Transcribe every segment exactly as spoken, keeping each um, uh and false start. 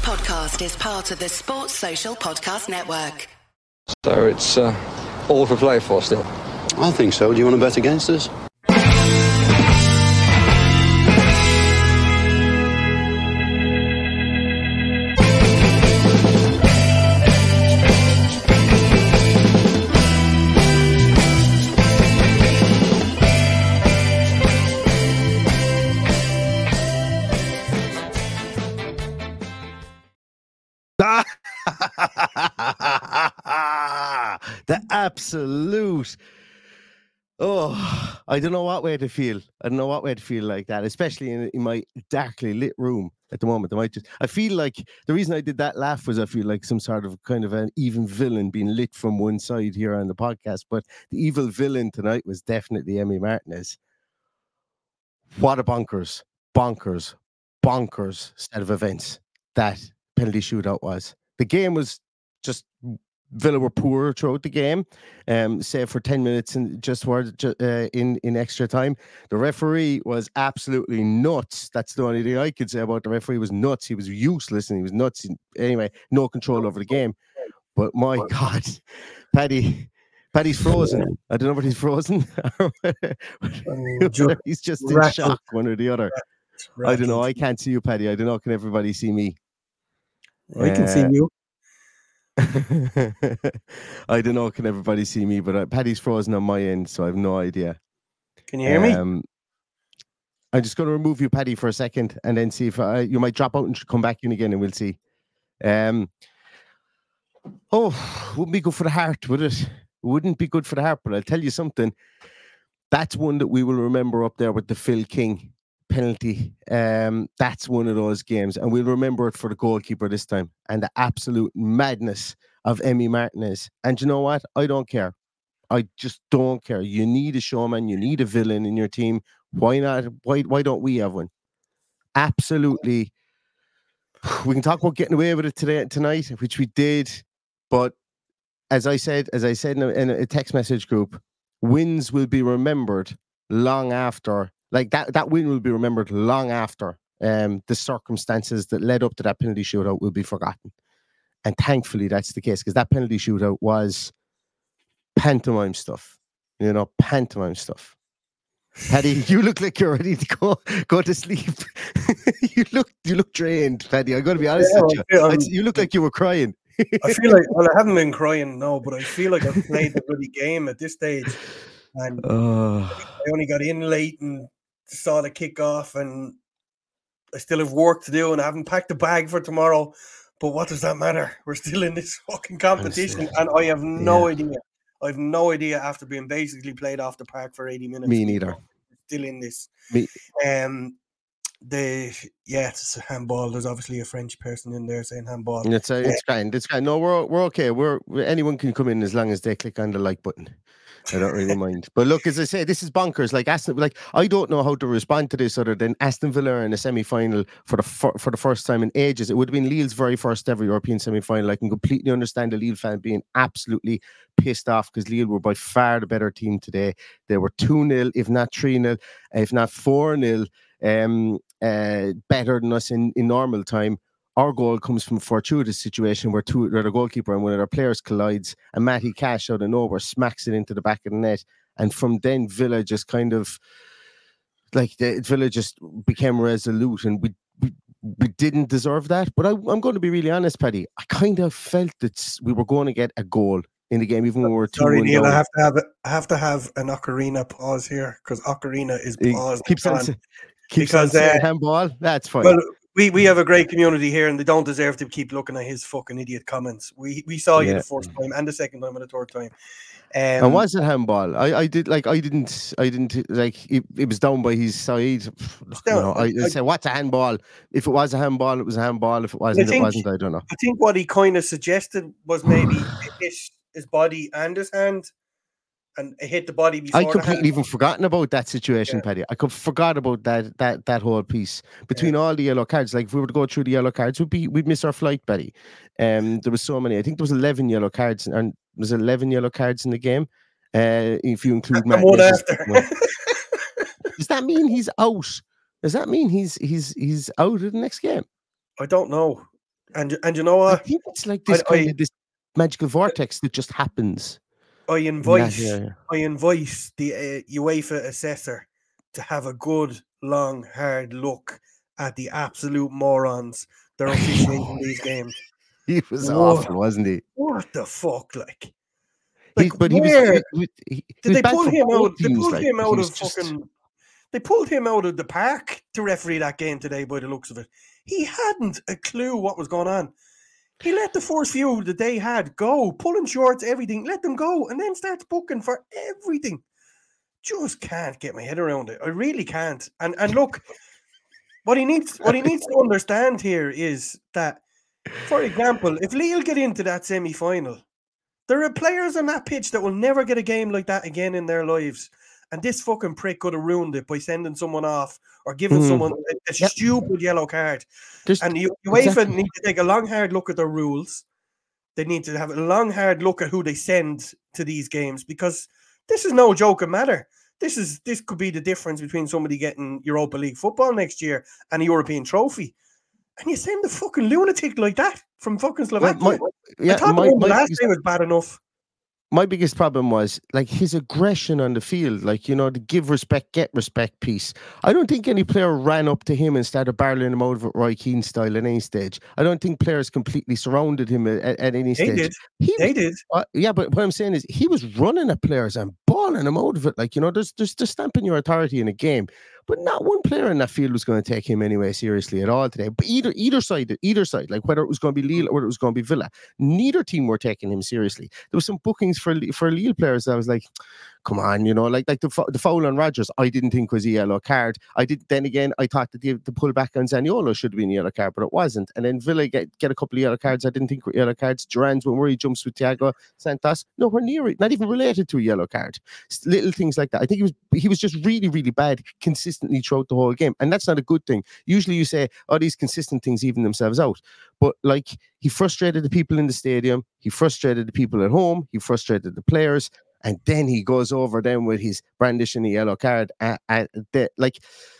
podcast is part of the Sports Social Podcast Network. So it's uh, all for play for still? I think so. Do you want to bet against us? The absolute, oh, I don't know what way to feel. I don't know what way to feel like that, especially in, in my darkly lit room at the moment. I might just, I feel like the reason I did that laugh was I feel like some sort of kind of an even villain being lit from one side here on the podcast. But the evil villain tonight was definitely Emi Martinez. What a bonkers, bonkers, bonkers set of events that penalty shootout was. The game was just, Villa were poor throughout the game, um, save for ten minutes and just were uh, in in extra time. The referee was absolutely nuts. That's the only thing I could say about the referee. Was nuts. He was useless and he was nuts. Anyway, no control over the game. But my God, Paddy, Paddy's frozen. I don't know what he's frozen. He's just in shock, one or the other. I don't know. I can't see you, Paddy. I don't know. Can everybody see me? I can uh, see you. I don't know, can everybody see me? But uh, Paddy's frozen on my end, so I have no idea. Can you hear um, me? I'm just going to remove you, Paddy, for a second, and then see if I, you might drop out and come back in again, and we'll see. Um, oh, wouldn't be good for the heart, would it? Wouldn't be good for the heart, but I'll tell you something. That's one that we will remember up there with the Phil King penalty. Um, that's one of those games, and we'll remember it for the goalkeeper this time and the absolute madness of Emi Martinez. And you know what? I don't care. I just don't care. You need a showman. You need a villain in your team. Why not? Why? Why don't we have one? Absolutely. We can talk about getting away with it today, tonight, which we did. But as I said, as I said in a, in a text message group, wins will be remembered long after. Like that, that win will be remembered long after um, the circumstances that led up to that penalty shootout will be forgotten. And thankfully that's the case, because that penalty shootout was pantomime stuff. You know, pantomime stuff. Paddy, you look like you're ready to go go to sleep. you look you look drained, Paddy. I got to be honest yeah, with you. I feel, you look like you were crying. I feel like, well, I haven't been crying, no, but I feel like I've played the bloody game at this stage. And uh, I only got in late and saw the kick off, and I still have work to do, and I haven't packed the bag for tomorrow. But what does that matter? We're still in this fucking competition, and I have no yeah. idea. I have no idea after being basically played off the park for eighty minutes. Me neither. Still in this. Me. Um, the yeah, it's a handball. There's obviously a French person in there saying handball. It's a, it's yeah. kind. It's kind. No, we're we're okay. We're anyone can come in as long as they click on the like button. I don't really mind. But look, as I say, this is bonkers. Like Aston, like I don't know how to respond to this other than Aston Villa in a semi-final for the for, for the first time in ages. It would have been Lille's very first ever European semi-final. I can completely understand the Lille fan being absolutely pissed off because Lille were by far the better team today. They were two nil, if not three nil, if not four nil, um, uh, better than us in, in normal time. Our goal comes from a fortuitous situation where two, where the goalkeeper and one of their players collides, and Matty Cash out of nowhere smacks it into the back of the net. And from then, Villa just kind of, like, the, Villa just became resolute, and we, we we didn't deserve that. But I, I'm going to be really honest, Paddy. I kind of felt that we were going to get a goal in the game, even when we were two one. Sorry, Neil, I have to have I have to have an Ocarina pause here because Ocarina is paused. Keeps on, on, keeps because, on saying uh, handball. That's fine. Well, We we have a great community here, and they don't deserve to keep looking at his fucking idiot comments. We we saw you yeah. the first time and the second time and the third time. Um, and was it handball? I, I did like I didn't I didn't like it, it was down by his side. Look, you know, I, I say what's a handball? If it was a handball, it was a handball. If it wasn't, think, it wasn't. I don't know. I think what he kind of suggested was maybe his his body and his hand. And it hit the body before. I completely even forgotten about that situation, yeah. Paddy. I could forgot about that that that whole piece between yeah. all the yellow cards. Like if we were to go through the yellow cards, we'd be we'd miss our flight, Paddy. Um, there was so many. I think there was eleven yellow cards, and there was eleven yellow cards in the game. Uh, if you include Matt. One after. Does that mean he's out? Does that mean he's he's he's out of the next game? I don't know. And and you know I what? think it's like this I, kind I, of this magical vortex that just happens. I in that invite area. I invite the uh, UEFA assessor to have a good, long, hard look at the absolute morons that are officiating these games. He was What, awful, wasn't he? what the fuck, like? He, Like but he was, where he, he, he did was they bad pull for him both out? They teams. pulled Like, him he out was of just, fucking. They pulled him out of the park to referee that game today. By the looks of it, he hadn't a clue what was going on. He let the first few that they had go, pulling shorts, everything. Let them go, and then starts booking for everything. Just can't get my head around it. I really can't. And and look, what he needs, what he needs to understand here is that, for example, if Lille get into that semi-final, there are players on that pitch that will never get a game like that again in their lives. And this fucking prick could have ruined it by sending someone off or giving Mhm. someone a, a Yep. stupid yellow card. just And you, UEFA exactly. need to take a long, hard look at their rules. They need to have a long, hard look at who they send to these games, because this is no joking matter. This is this could be the difference between somebody getting Europa League football next year and a European trophy. And you send a fucking lunatic like that from fucking Well, Slovakia. my, I yeah, thought my, the one the my, last biggest, day was bad enough. my biggest problem was like his aggression on the field, like, you know, the give respect, get respect piece. I don't think any player ran up to him and started barreling him out of it Roy Keane style at any stage. I don't think players completely surrounded him at, at, at any They stage. did. He They was, did. uh, yeah, but what I'm saying is he was running at players and balling them out of it. Like, you know, there's there's just stamping your authority in a game. But not one player in that field was going to take him anyway seriously at all today. But either either side, either side, like whether it was going to be Lille or whether it was going to be Villa, neither team were taking him seriously. There was some bookings for for Lille players that I was like, come on, you know, like like the the foul on Rodgers, I didn't think was a yellow card. I did then again, I thought that the, the pull back on Zaniolo should have been a yellow card, but it wasn't. And then Villa get, get a couple of yellow cards I didn't think were yellow cards. Duran's when where he jumps with Thiago Santos, nowhere near it, not even related to a yellow card. Little things like that. I think he was he was just really, really bad consistently throughout the whole game. And that's not a good thing. Usually you say, oh, these consistent things even themselves out. But like he frustrated the people in the stadium, he frustrated the people at home, he frustrated the players. And then he goes over them with his brandishing a yellow card. Uh, uh, the, like,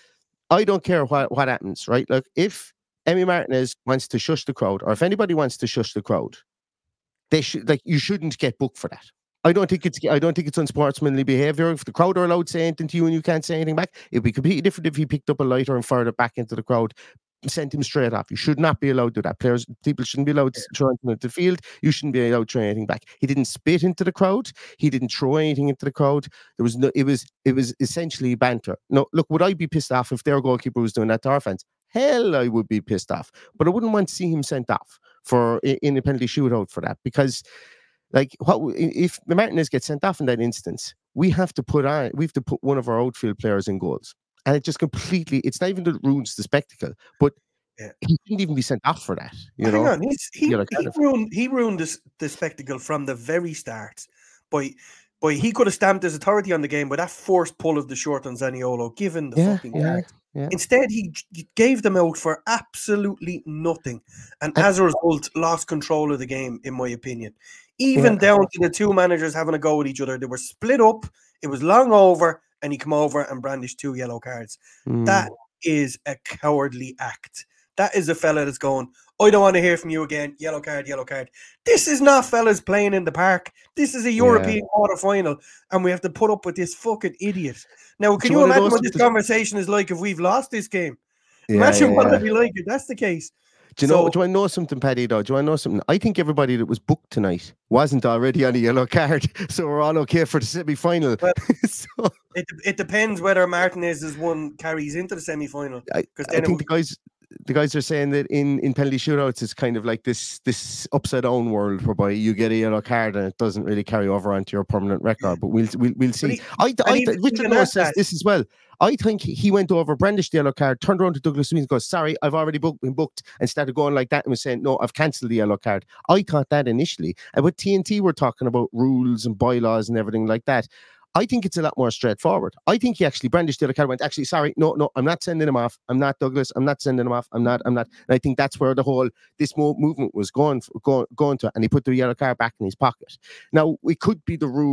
I don't care what, what happens, right? Like, if Emi Martinez wants to shush the crowd, or if anybody wants to shush the crowd, they should like you shouldn't get booked for that. I don't think it's I don't think it's unsportsmanlike behaviour. If the crowd are allowed to say anything to you and you can't say anything back, it'd be completely different if he picked up a lighter and fired it back into the crowd. Sent him straight off. You should not be allowed to do that. Players, people shouldn't be allowed to throw anything into the field. You shouldn't be allowed to throw anything back. He didn't spit into the crowd. He didn't throw anything into the crowd. There was no. It was. It was essentially banter. No, look, would I be pissed off if their goalkeeper was doing that to our fans? Hell, I would be pissed off. But I wouldn't want to see him sent off for in a penalty shootout for that, because, like, what if Martinez gets sent off in that instance? We have to put on. We have to put one of our outfield players in goals. And it just completely, it's not even that it ruins the spectacle, but yeah. He shouldn't even be sent off for that. You Hang know? on, He's, he, he, he ruined, he ruined this, the spectacle from the very start. By, by he could have stamped his authority on the game by that forced pull of the short on Zaniolo, given the yeah, fucking yeah, card. Yeah. Instead, he gave them out for absolutely nothing. And, and as a result, lost control of the game, in my opinion. Even yeah. down to the two managers having a go at each other. They were split up. It was long over. And he come over and brandished two yellow cards. Mm. That is a cowardly act. That is a fella that's going, I don't want to hear from you again. Yellow card, yellow card. This is not fellas playing in the park. This is a European yeah. quarter final, and we have to put up with this fucking idiot. Now, can you, you imagine what this conversation is like if we've lost this game? Yeah, imagine yeah, what it'd be like if that's the case. Do you so, know? Do I know something, Paddy? Though, do I know something? I think everybody that was booked tonight wasn't already on a yellow card, so we're all okay for the semi-final. Well, so, it it depends whether Martinez's one carries into the semi-final. I, I think the guys, the guys are saying that in, in penalty shootouts, it's kind of like this this upside down world whereby you get a yellow card and it doesn't really carry over onto your permanent record. But we'll we'll, we'll see. He, I, I, I Richard Noah says that. This as well. I think he went over, brandished the yellow card, turned around to Douglas Luiz and goes, sorry, I've already booked, been booked, and started going like that and was saying, no, I've cancelled the yellow card. I thought that initially. And with T N T, we're talking about rules and bylaws and everything like that. I think it's a lot more straightforward. I think he actually brandished the yellow card, went, actually, sorry, no, no, I'm not sending him off. I'm not Douglas. I'm not sending him off. I'm not, I'm not. And I think that's where the whole, this movement was going, going, going to, and he put the yellow card back in his pocket. Now, it could be the rule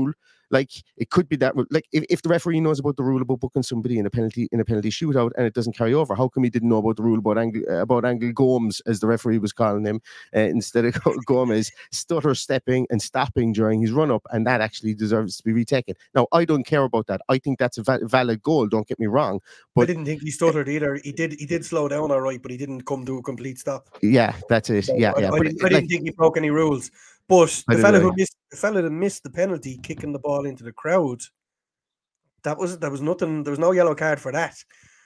Like it could be that. Like if, if the referee knows about the rule about booking somebody in a penalty in a penalty shootout and it doesn't carry over, how come he didn't know about the rule about Angel about Angel Gomes, as the referee was calling him, uh, instead of Gomez stutter stepping and stopping during his run up, and that actually deserves to be retaken. Now I don't care about that. I think that's a va- valid goal. Don't get me wrong. But I didn't think he stuttered either. He did. He did slow down all right, but he didn't come to a complete stop. Yeah, that's it. So yeah, I, yeah. I, But didn't, it, I didn't like, think he broke any rules. But the I fella don't who know. missed the fella that missed the penalty, kicking the ball into the crowd, that was there was nothing. There was no yellow card for that.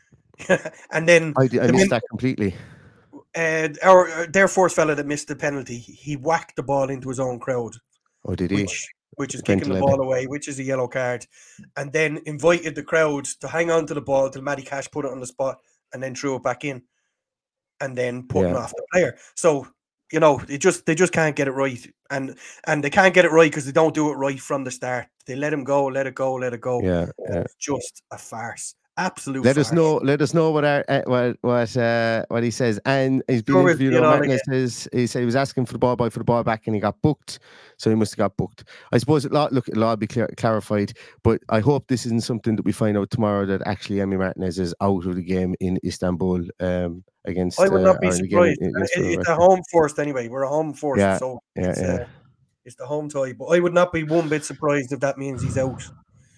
And then I, did- I the missed min- that completely. uh, our uh, their first fella that missed the penalty, he whacked the ball into his own crowd, Oh, did he? which which is Went kicking the eleven. ball away, which is a yellow card, and then invited the crowd to hang on to the ball till Matty Cash put it on the spot and then threw it back in, and then putting Yeah. off the player. So you know, it just they just can't get it right, and and they can't get it right because they don't do it right from the start. They let him go, let it go, let it go. Yeah, yeah. It's just a farce, absolute. Let farce. us know. Let us know what our uh, what what uh, what he says. And he's been Sure, we'll interviewed see it on on Martinez. Says he said he was asking for the ball boy for the ball back, and he got booked. So he must have got booked. I suppose it look it'll all be clear, clarified. But I hope this isn't something that we find out tomorrow that actually Emi Martinez is out of the game in Istanbul um, against. I would not be uh, or in the game surprised. in- against It- Real It's a Wrestling. home first anyway. We're a home first, Yeah, so yeah, it's, yeah. Uh, it's the home tie. But I would not be one bit surprised if that means he's out.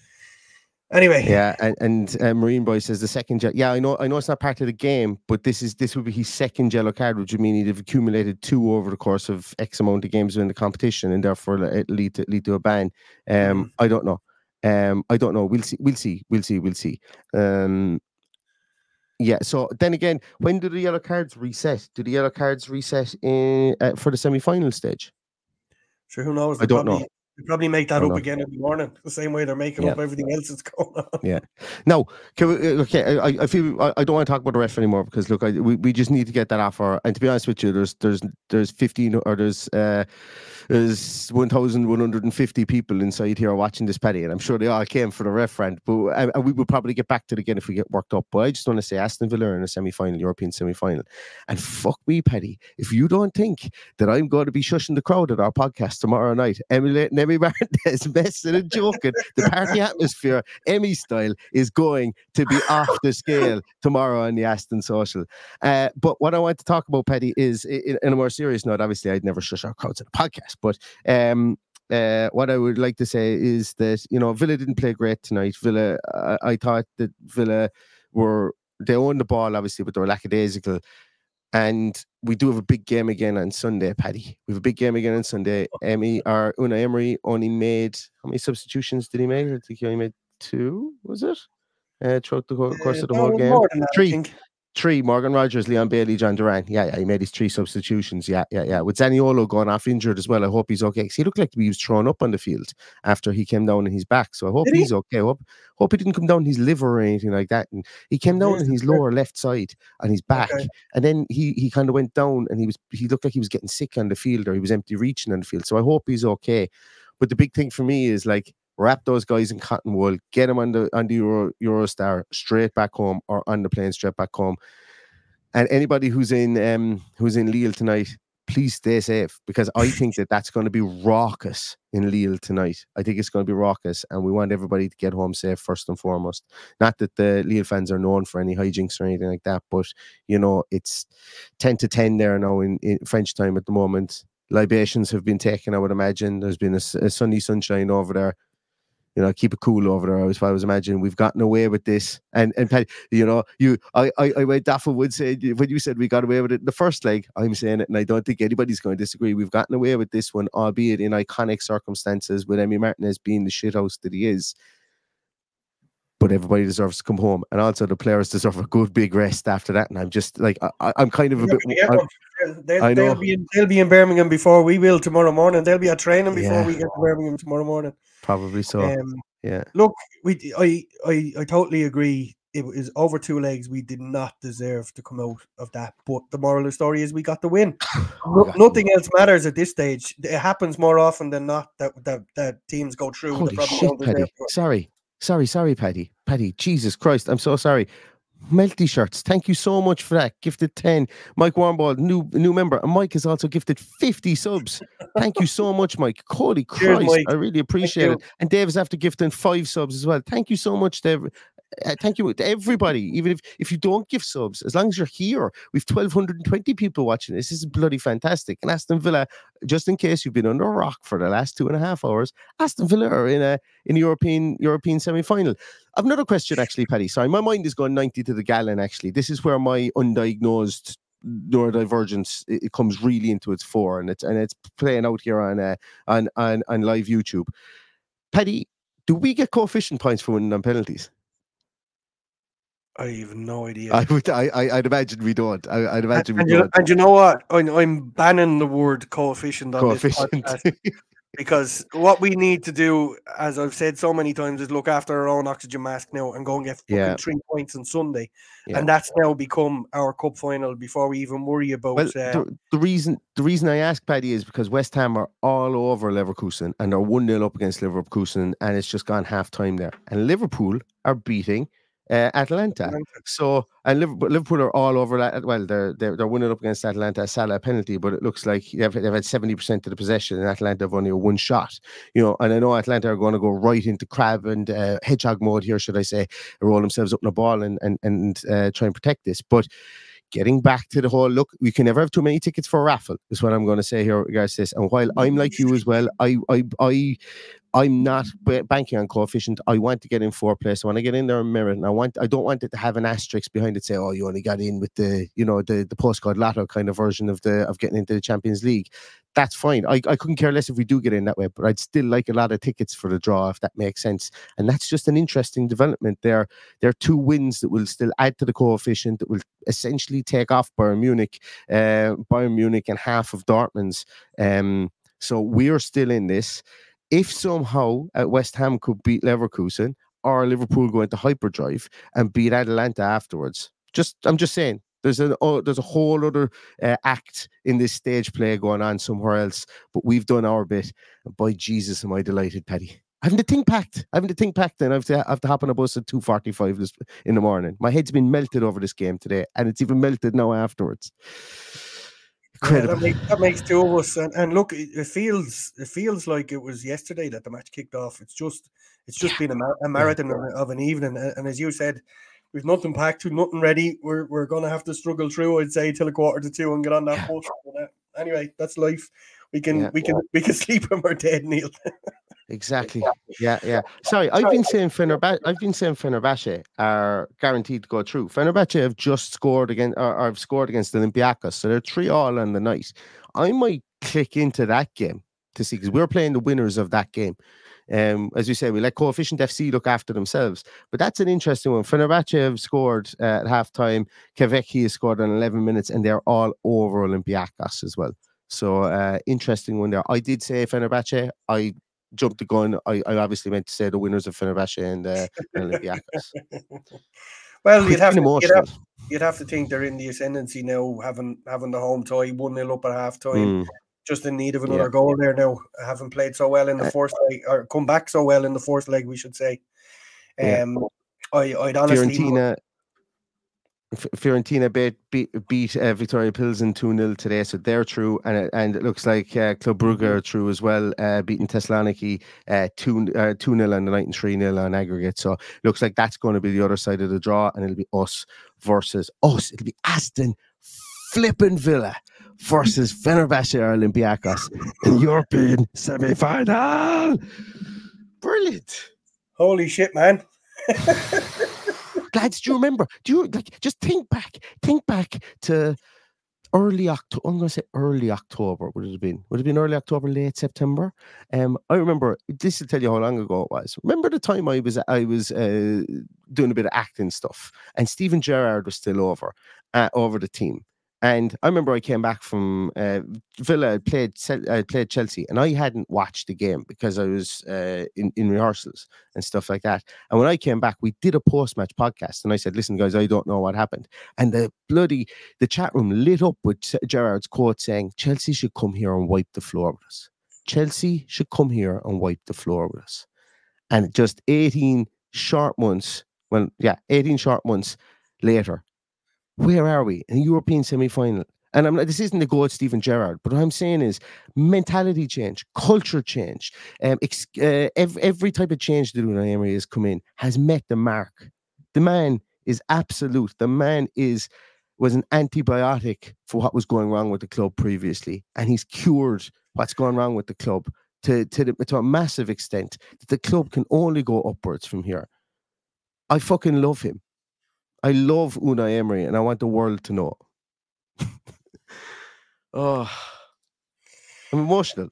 Anyway, Yeah, and, and uh, Marine Boy says the second je- yeah, I know I know it's not part of the game, but this is this would be his second yellow card, which would mean he'd have accumulated two over the course of X amount of games in the competition, and therefore it lead to lead to a ban. Um, Mhm. I don't know. Um, I don't know. We'll see. We'll see. We'll see. We'll see. Um, yeah. So then again, when do the yellow cards reset? Do the yellow cards reset in uh, for the semi-final stage? sure, who knows? I They don't probably, know. they probably make that I don't up know. again in the morning, the same way they're making Yeah. up everything else that's going on. Yeah. Now, can we, uh, okay. I, I feel I, I don't want to talk about the ref anymore because look, I, we, we just need to get that off our. And to be honest with you, there's there's there's fifteen or there's uh there's one thousand one hundred and fifty people inside here watching this, Paddy, and I'm sure they all came for the ref rant. But and, and we will probably get back to it again if we get worked up. But I just want to say Aston Villa are in a semi-final, European semi-final, and fuck me, Paddy, if you don't think that I'm going to be shushing the crowd at our podcast tomorrow night, emulating Emi Martinez, messing and joking, the party atmosphere, Emi style, is going to be off the scale tomorrow on the Aston Social. Uh, but what I want to talk about, Paddy, is in, in a more serious note. Obviously, I'd never shush our crowds at a podcast, but um, uh, what I would like to say is that, you know, Villa didn't play great tonight. Villa, uh, I thought that Villa were, they owned the ball, obviously, but they were lackadaisical. And we do have a big game again on Sunday, Paddy. We have a big game again on Sunday. Emi, or Unai Emery only made, how many substitutions did he make? I think he only made two, was it? Uh, throughout the whole, course Uh, of the no, whole game. more than that, I Three. think. Three, Morgan Rogers, Leon Bailey, John Duran. Yeah, yeah, he made his three substitutions. Yeah, yeah, yeah. With Zaniolo going off injured as well, I hope he's okay. Because he looked like he was thrown up on the field after he came down on his back. So I hope Did he? he's okay. Hope, hope he didn't come down his liver or anything like that. And he came down on Jesus his Christ. lower left side on his back. Okay. And then he he kind of went down and he was he looked like he was getting sick on the field, or he was empty reaching on the field. So I hope he's okay. But the big thing for me is, like, wrap those guys in cotton wool, get them on the on the Euro, Eurostar straight back home, or on the plane straight back home. And anybody who's in um, who's in Lille tonight, please stay safe, because I think that that's going to be raucous in Lille tonight. I think it's going to be raucous, and we want everybody to get home safe first and foremost. Not that the Lille fans are known for any hijinks or anything like that, but, you know, it's ten to ten there now in, in French time at the moment. Libations have been taken, I would imagine. There's been a, a sunny sunshine over there. You know, keep it cool over there. I was, I was imagining we've gotten away with this. And and Paddy, you know, you, I, I, I went Daffo would say, when you said we got away with it in the first leg, I'm saying it, and I don't think anybody's going to disagree. We've gotten away with this one, albeit in iconic circumstances, with Emi Martinez being the shithouse that he is. But everybody deserves to come home, and also the players deserve a good big rest after that. And I'm just like, I, I'm kind of a They're bit. gonna get I'm- one. They'll, I they'll know. be in, they'll be in Birmingham before we will tomorrow morning. They'll be at training before Yeah. we get to Birmingham tomorrow morning. Probably so. Um, yeah. Look, we I, I I totally agree. It was over two legs. We did not deserve to come out of that. But the moral of the story is we got the win. No, got the nothing else matters at this stage. It happens more often than not that that, that teams go through. Holy that probably shit, don't deserve Paddy. to. Sorry. Sorry, sorry, Paddy. Paddy, Jesus Christ. I'm so sorry. Melty shirts. Thank you so much for that. Gifted ten. Mike Warmball, new new member. And Mike has also gifted fifty subs. Thank you so much, Mike. Holy Cheers, Christ. Mike. I really appreciate you. it. And Dave is after gifting five subs as well. Thank you so much, Dave. Uh, thank you to everybody. Even if, if you don't give subs, as long as you're here, we've twelve twenty people watching this. This is bloody fantastic. And Aston Villa, just in case you've been under a rock for the last two and a half hours, Aston Villa are in a in a European European semi-final. I've another question, actually, Paddy. Sorry, my mind is going ninety to the gallon, actually. This is where my undiagnosed neurodivergence it, it comes really into its fore, and it's and it's playing out here on uh, on, on on live YouTube. Paddy, do we get coefficient points for winning on penalties? I have no idea. I would, I, I, I'd imagine we don't. I, I'd imagine and, we and don't. You, and you know what? I'm, I'm banning the word coefficient on Coefficient. this podcast because what we need to do, as I've said so many times, is look after our own oxygen mask now and go and get Yeah. fucking three points on Sunday, Yeah. and that's now become our cup final before we even worry about. Well, uh, the, the reason the reason I ask, Paddy, is because West Ham are all over Leverkusen and they're one nil up against Leverkusen, and it's just gone half time there, and Liverpool are beating Uh, Atlanta. Atlanta. So, and Liverpool, Liverpool are all over that. Well, they're, they're they're winning up against Atlanta. Salah penalty, but it looks like they've, they've had seventy percent of the possession, and Atlanta have only a one shot. You know, and I know Atlanta are going to go right into crab and uh, hedgehog mode here, should I say, roll themselves up in a ball and and and uh, try and protect this. But getting back to the whole look, we can never have too many tickets for a raffle, is what I'm going to say here, regards to this. And while I'm like you as well, I I I. I'm not banking on coefficient. I want to get in four place. I want to get in there and merit, and I want. I don't want it to have an asterisk behind it. Say, oh, you only got in with the, you know, the the postcode lotto kind of version of the of getting into the Champions League. That's fine. I, I couldn't care less if we do get in that way, but I'd still like a lot of tickets for the draw, if that makes sense. And that's just an interesting development there. There are two wins that will still add to the coefficient, that will essentially take off Bayern Munich, uh, Bayern Munich and half of Dortmund's. Um, so we're still in this. If somehow uh, West Ham could beat Leverkusen, or Liverpool go into hyperdrive and beat Atalanta afterwards, just I'm just saying, there's a oh, there's a whole other uh, act in this stage play going on somewhere else. But we've done our bit, and by Jesus, am I delighted, Paddy. I haven't the thing packed. I haven't the thing packed, and I have to I have to hop on a bus at two forty-five this in the morning. My head's been melted over this game today, and it's even melted now afterwards. Yeah, that, makes, that makes two of us, and, and look, it, it feels it feels like it was yesterday that the match kicked off. It's just it's just yeah. been a, mar- a marathon yeah. of an evening, and, and as you said, we've nothing packed, we've nothing ready. We're we're gonna have to struggle through, I'd say, till a quarter to two and get on that yeah. bus. But, uh, anyway, that's life. We can yeah. we can we can sleep when we're dead, Neil. Exactly. Yeah, yeah. Sorry, I've been saying Fenerbahce. I've been saying Fenerbahce are guaranteed to go through. Fenerbahce have just scored against, or, or have scored against Olympiacos, so they're three all on the night. I might click into that game to see, because we're playing the winners of that game. Um, as we say, we let Coefficient F C look after themselves, but that's an interesting one. Fenerbahce have scored uh, at halftime. Kveki has scored in eleven minutes, and they're all over Olympiacos as well. So uh, interesting one there. I did say Fenerbahce. I jumped the gun. I, I obviously meant to say the winners of Fenerbahce and uh, Olympiacos. Well, you'd have, to, you'd, have, you'd have to think they're in the ascendancy now, having having the home tie, one nil up at half time, mm. just in need of another yeah. goal there now. Haven't played so well in the first leg, or come back so well in the fourth leg, we should say. Um, yeah. I, I'd honestly... Fiorentina... Fiorentina beat beat, beat uh, Victoria Pilsen two nil today, so they're through, and it, and it looks like uh, Club Brugge are through as well, uh, beating Thessaloniki uh, two nil on the night and three nil on aggregate. So it looks like that's going to be the other side of the draw, and it'll be us versus us. It'll be Aston flipping Villa versus Fenerbahce or Olympiacos in European semi-final. Brilliant! Holy shit, man! Lads, do you remember? Do you like just think back? Think back to early October. I'm going to say early October. Would it have been? Would it have been early October, late September? Um, I remember. This will tell you how long ago it was. Remember the time I was I was uh, doing a bit of acting stuff, and Steven Gerrard was still over uh, over the team. And I remember I came back from uh, Villa. I played I played Chelsea, and I hadn't watched the game because I was uh, in in rehearsals and stuff like that. And when I came back, we did a post match podcast, and I said, "Listen, guys, I don't know what happened." And the bloody the chat room lit up with Gerrard's quote saying, "Chelsea should come here and wipe the floor with us. Chelsea should come here and wipe the floor with us." And just eighteen short months. Well, yeah, eighteen short months. later. Where are we? In a European semi-final. And I'm, this isn't the goal of Steven Gerrard, but what I'm saying is mentality change, culture change, um, ex, uh, every, every type of change that Unai Emery has come in has met the mark. The man is absolute. The man is was an antibiotic for what was going wrong with the club previously, and he's cured what's gone wrong with the club to to, the, to a massive extent. The club can only go upwards from here. I fucking love him. I love Unai Emery, and I want the world to know. Oh, I'm emotional.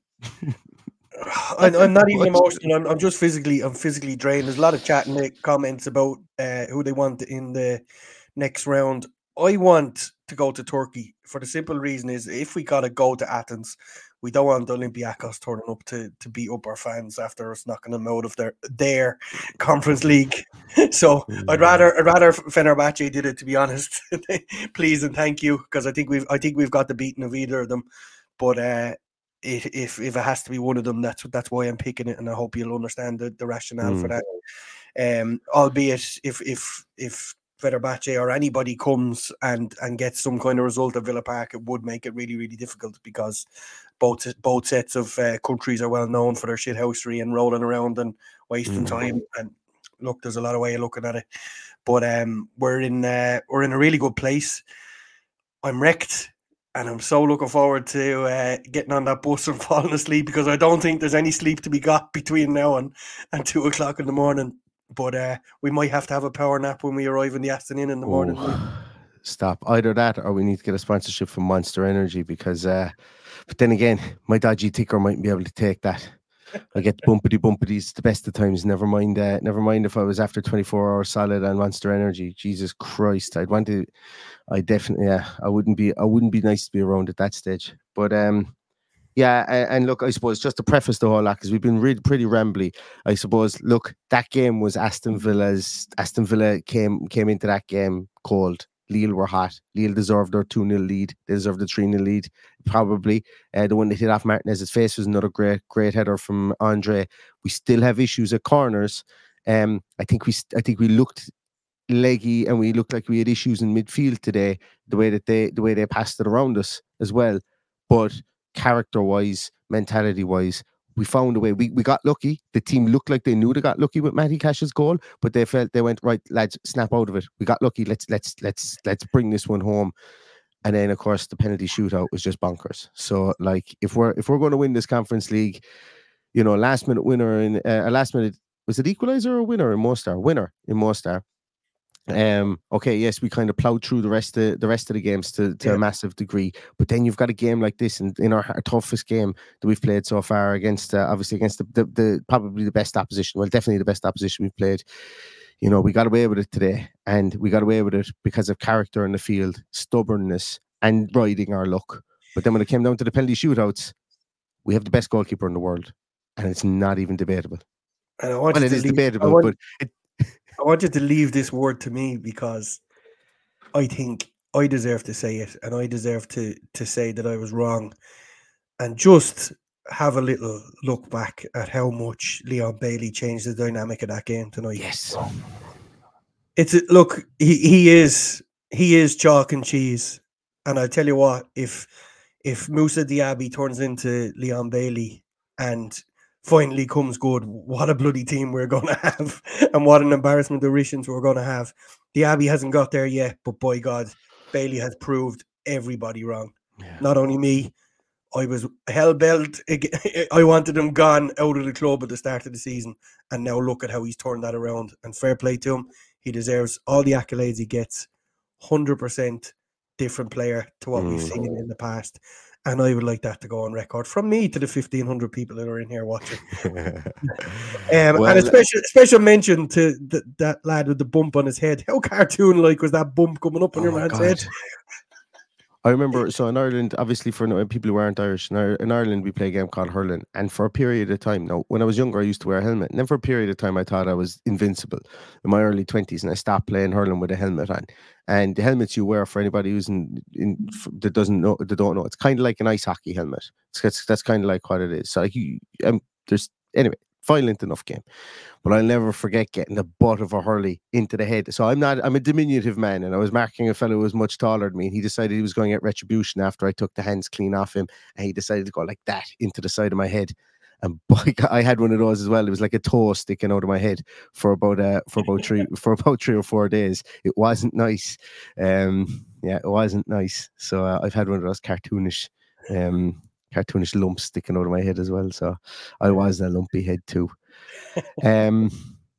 I'm, I'm not even emotional. I'm, I'm just physically, I'm physically drained. There's a lot of chat in the comments about uh, who they want in the next round. I want to go to Turkey for the simple reason is if we got to go to Athens, we don't want Olympiacos turning up to, to beat up our fans after us knocking them out of their their Conference League. So I'd rather I'd rather Fenerbahce did it, to be honest. Please and thank you, because I think we've I think we've got the beating of either of them. But uh, if if if it has to be one of them, that's that's why I'm picking it, and I hope you'll understand the, the rationale mm. for that. Um, albeit if if if Fenerbahce or anybody comes and and gets some kind of result at Villa Park, it would make it really really difficult, because both both sets of uh, countries are well known for their shithousery and rolling around and wasting mm. time. And look, there's a lot of way of looking at it, but um, we're in uh, we're in a really good place. I'm wrecked, and I'm so looking forward to uh, getting on that bus and falling asleep, because I don't think there's any sleep to be got between now and, and two o'clock in the morning. But uh, we might have to have a power nap when we arrive in the Aston Inn in the morning. Oh, stop. Either that or we need to get a sponsorship from Monster Energy, because uh, but then again, my dodgy ticker mightn't be able to take that. I get bumpity bumpities the best of times. Never mind uh, never mind if I was after twenty-four hours solid on Monster Energy. Jesus Christ. I'd want to I definitely yeah, I wouldn't be I wouldn't be nice to be around at that stage. But um yeah, and, and look, I suppose just to preface the whole lot, because we've been really pretty rambly. I suppose, look, that game was Aston Villa's. Aston Villa came came into that game cold. Lille were hot. Lille deserved their two nil lead. They deserved the three nil lead, probably. Uh, the one that hit off Martinez's face was another great great header from Andre. We still have issues at corners. Um, I think we I think we looked leggy, and we looked like we had issues in midfield today. The way that they the way they passed it around us as well, but character-wise, mentality-wise, we found a way. We we got lucky. The team looked like they knew they got lucky with Matty Cash's goal, but they felt they went, right, lads, snap out of it. We got lucky. Let's let's let's let's bring this one home. And then, of course, the penalty shootout was just bonkers. So, like, if we're if we're going to win this Conference League, you know, last minute winner in uh, a last minute, was it equaliser or winner in Mostar? Winner in Mostar. Um. Okay. Yes, we kind of plowed through the rest of the rest of the games to, to yeah. a massive degree. But then you've got a game like this, in, in our, our toughest game that we've played so far, against uh, obviously against the, the the probably the best opposition. Well, definitely the best opposition we've played. You know, we got away with it today, and we got away with it because of character in the field, stubbornness, and riding our luck. But then when it came down to the penalty shootouts, we have the best goalkeeper in the world, and it's not even debatable. And I want well, it is leave, debatable, want, but. It, I want you to leave this word to me, because I think I deserve to say it, and I deserve to to say that I was wrong, and just have a little look back at how much Leon Bailey changed the dynamic of that game tonight. Yes, it's a, look, he he is he is chalk and cheese, and I tell you what, if if Moussa Diaby turns into Leon Bailey and finally comes good, what a bloody team we're going to have, and what an embarrassment the Rishans we're going to have. Diaby hasn't got there yet, but by God, Bailey has proved everybody wrong. Yeah. Not only me, I was hell-bent. I wanted him gone out of the club at the start of the season, and now look at how he's turned that around, and fair play to him. He deserves all the accolades he gets. one hundred percent different player to what mm. we've seen in the past. And I would like that to go on record from me to the fifteen hundred people that are in here watching. um, well, and a special special mention to the, that lad with the bump on his head. How cartoon-like was that bump coming up on oh your man's God. head? I remember, so in Ireland, obviously for people who aren't Irish, in, in Ireland we play a game called hurling. And for a period of time, now, when I was younger, I used to wear a helmet. And then for a period of time, I thought I was invincible in my early twenties. And I stopped playing hurling with a helmet on. And the helmets you wear, for anybody who's in, in that doesn't know, that don't know, it's kind of like an ice hockey helmet. It's, it's, that's kind of like what it is. So like you, um, there's, anyway, violent enough game. But I'll never forget getting the butt of a hurley into the head. So I'm not, I'm a diminutive man, and I was marking a fellow who was much taller than me, and he decided he was going to get retribution after I took the hands clean off him, and he decided to go like that into the side of my head. And boy, I had one of those as well. It was like a toe sticking out of my head for about uh, for about three for about three or four days. It wasn't nice. Um, yeah, it wasn't nice. So uh, I've had one of those cartoonish, um, cartoonish lumps sticking out of my head as well. So I was a lumpy head too. Um,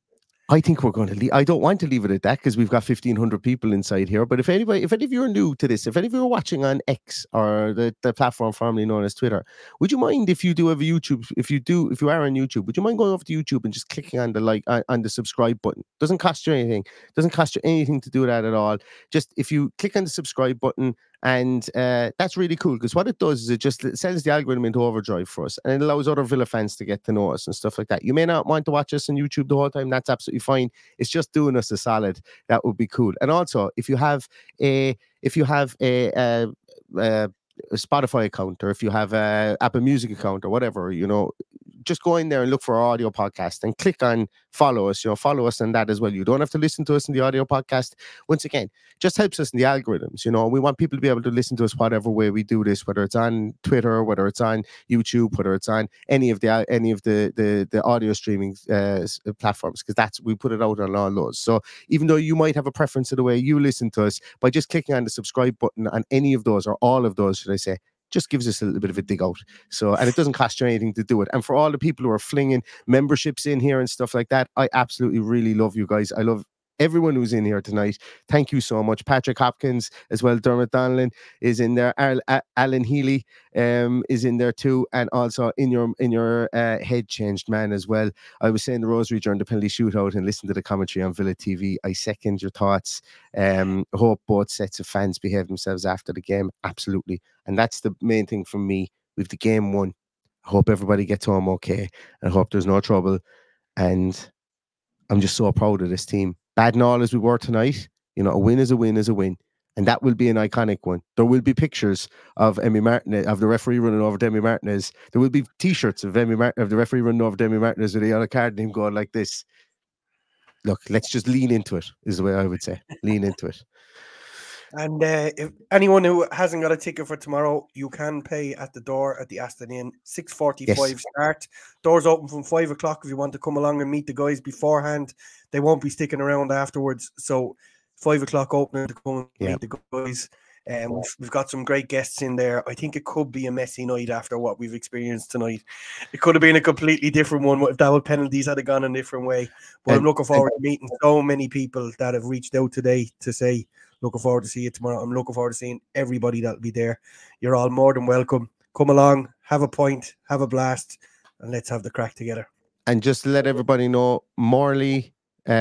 I think we're going to leave. I don't want to leave it at that because we've got fifteen hundred people inside here. But if anybody, if any of you are new to this, if any of you are watching on X or the, the platform formerly known as Twitter, would you mind if you do have a YouTube, if you do, if you are on YouTube, would you mind going over to YouTube and just clicking on the like, on, on the subscribe button? Doesn't cost you anything. Doesn't cost you anything to do that at all. Just if you click on the subscribe button, and uh, that's really cool because what it does is it just it sends the algorithm into overdrive for us, and it allows other Villa fans to get to know us and stuff like that. You may not want to watch us on YouTube the whole time. That's absolutely fine. It's just doing us a solid. That would be cool. And also, if you have a if you have a, a, a, a Spotify account, or if you have a Apple Music account or whatever, you know, just go in there and look for our audio podcast and click on follow us, you know, follow us on that as well. You don't have to listen to us in the audio podcast. Once again, just helps us in the algorithms, you know. We want people to be able to listen to us whatever way we do this, whether it's on Twitter, whether it's on YouTube, whether it's on any of the any of the the, the audio streaming uh, platforms, because that's we put it out on all those. So even though you might have a preference of the way you listen to us, by just clicking on the subscribe button on any of those, or all of those, should I say, just gives us a little bit of a dig out. So, and it doesn't cost you anything to do it. And for all the people who are flinging memberships in here and stuff like that, I absolutely really love you guys. I love everyone who's in here tonight. Thank you so much. Patrick Hopkins as well. Dermot Donlan is in there. Al- Al- Alan Healy um, is in there too. And also in your in your uh, head changed man as well. I was saying the rosary during the penalty shootout and listened to the commentary on Villa T V. I second your thoughts. Um, I hope both sets of fans behave themselves after the game. Absolutely. And that's the main thing for me. With the game won, I hope everybody gets home okay. I hope there's no trouble. And I'm just so proud of this team. Bad and all as we were tonight, you know, a win is a win is a win. And that will be an iconic one. There will be pictures of Emi Martinez, of the referee running over Demi Martinez. There will be T-shirts of Emi Mar- of the referee running over Demi Martinez with a yellow card and him going like this. Look, let's just lean into it, is the way I would say. Lean into it. And uh, if anyone who hasn't got a ticket for tomorrow, you can pay at the door at the Aston Inn. six forty-five yes. Start. Doors open from five o'clock if you want to come along and meet the guys beforehand. They won't be sticking around afterwards. So five o'clock opening to come and yeah. meet the guys. Um, we've, we've got some great guests in there. I think it could be a messy night after what we've experienced tonight. It could have been a completely different one if double penalties had gone a different way. But and, I'm looking forward and, to meeting so many people that have reached out today to say, looking forward to see you tomorrow. I'm looking forward to seeing everybody that'll be there. You're all more than welcome. Come along, have a pint, have a blast, and let's have the crack together. And just to let everybody know, Morley,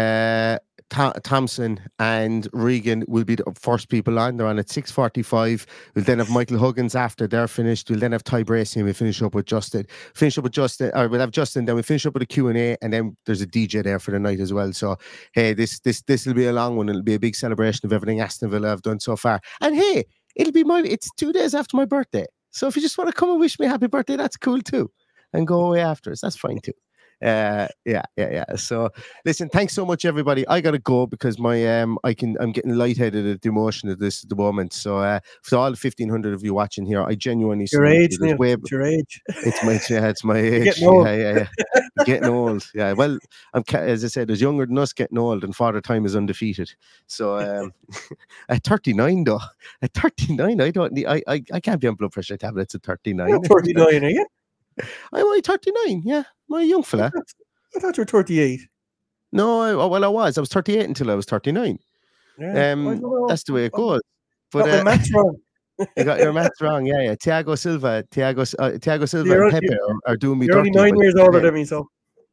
uh, Th- Thompson and Regan will be the first people on. They're on at six forty-five. We'll then have Michael Huggins after they're finished. We'll then have Ty Bracey and we'll finish up with Justin. Finish up with Justin, or we'll have Justin, then we'll finish up with a Q and A, and then there's a D J there for the night as well. So, hey, this this this will be a long one. It'll be a big celebration of everything Aston Villa have done so far. And hey, it'll be my, it's two days after my birthday. So if you just want to come and wish me happy birthday, that's cool too. And go away after us, that's fine too. Uh yeah yeah yeah so listen, thanks so much everybody. I gotta go because my um I can I'm getting lightheaded at the emotion of this at the moment. So uh for all the fifteen hundred of you watching here, I genuinely your age you. Way, it's your age it's my yeah, it's my age yeah, yeah yeah getting old. Yeah, well, I'm as I said, as younger than us getting old, and Father Time is undefeated. So um at thirty-nine though at thirty-nine I don't need I I, I can't be on blood pressure tablets at thirty-nine. thirty-nine are you? I'm only thirty-nine, yeah. My young fella. I thought, I thought you were thirty-eight. No, I, well, I was. I was thirty-eight until I was thirty-nine. Yeah, um, that's the way it goes. But got uh, my maths wrong. You got your maths wrong. Yeah, yeah. Thiago Silva, Thiago, uh, Thiago Silva, you're, and Pepe are, are doing me. You're dirty, only nine years older than me, so.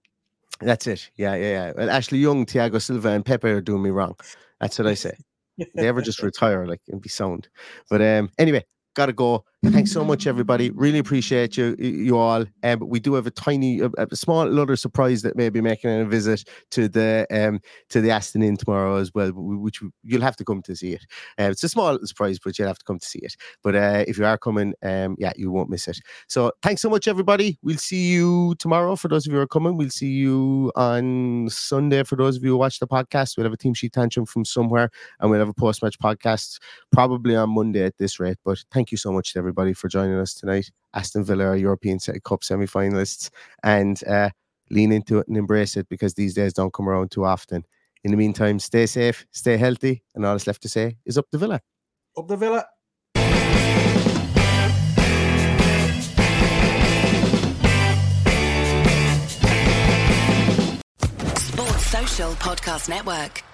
That's it. Yeah, yeah, yeah. Well, Ashley Young, Thiago Silva, and Pepe are doing me wrong. That's what I say. They ever just retire, like, and be sound. But um, anyway. Gotta go. Thanks so much, everybody. Really appreciate you, you all. Um, but we do have a tiny, a, a small little surprise that may be making a visit to the um to the Aston Inn tomorrow as well, which you'll have to come to see it. Uh, it's a small surprise, but you'll have to come to see it. But uh, if you are coming, um, yeah, you won't miss it. So thanks so much, everybody. We'll see you tomorrow for those of you who are coming. We'll see you on Sunday for those of you who watch the podcast. We'll have a team sheet tantrum from somewhere, and we'll have a post-match podcast probably on Monday at this rate. But thank you so much to everybody for joining us tonight. Aston Villa are European Cup semi-finalists, and uh, lean into it and embrace it, because these days don't come around too often. In the meantime, stay safe, stay healthy, and all that's left to say is up the Villa. Up the Villa. Sports Social Podcast Network.